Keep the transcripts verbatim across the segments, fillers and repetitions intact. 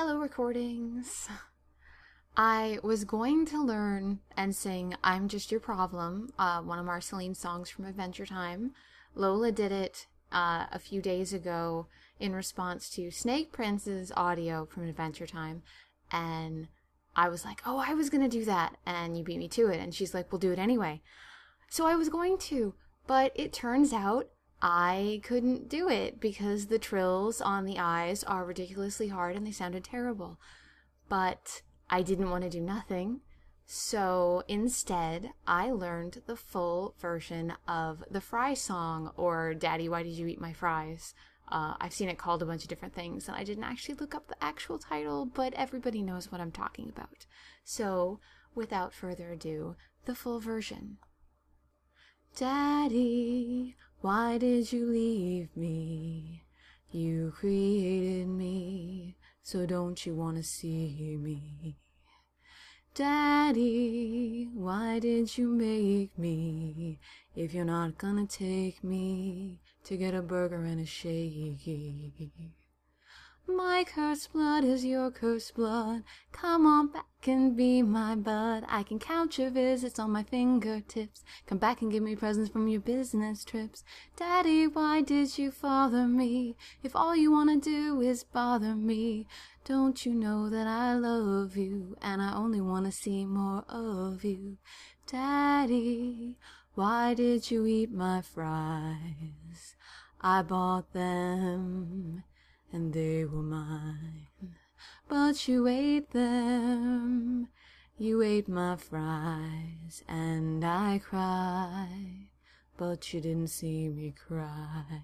Hello, recordings. I was going to learn and sing I'm Just Your Problem, uh, one of Marceline's songs from Adventure Time. Lola did it uh, a few days ago in response to Snake Prince's audio from Adventure Time, and I was like, oh, I was going to do that, and you beat me to it, and she's like, we'll do it anyway. So I was going to, but it turns out I couldn't do it because the trills on the I's are ridiculously hard and they sounded terrible. But I didn't want to do nothing, so instead I learned the full version of the Fry song, or Daddy, Why Did You Eat My Fries? Uh, I've seen it called a bunch of different things, and I didn't actually look up the actual title, but everybody knows what I'm talking about. So, without further ado, the full version. Daddy, why did you leave me? You created me, so don't you want to see me? Daddy, why did you make me if you're not gonna take me to get a burger and a shake? My cursed blood is your cursed blood. Come on back and be my bud. I can count your visits on my fingertips. Come back and give me presents from your business trips. Daddy, why did you father me if all you want to do is bother me? Don't you know that I love you and I only want to see more of you? Daddy, why did you eat my fries? I bought them and they were mine, but you ate them. You ate my fries, and I cried, but you didn't see me cry.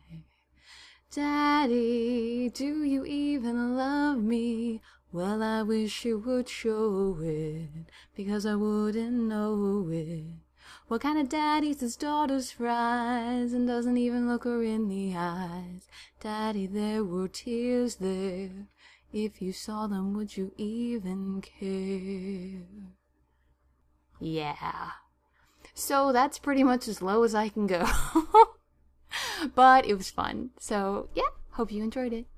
Daddy, do you even love me? Well, I wish you would show it, because I wouldn't know it. What kind of dad eats his daughter's fries and doesn't even look her in the eyes? Daddy, there were tears there. If you saw them, would you even care? Yeah. So that's pretty much as low as I can go. But it was fun. So yeah, hope you enjoyed it.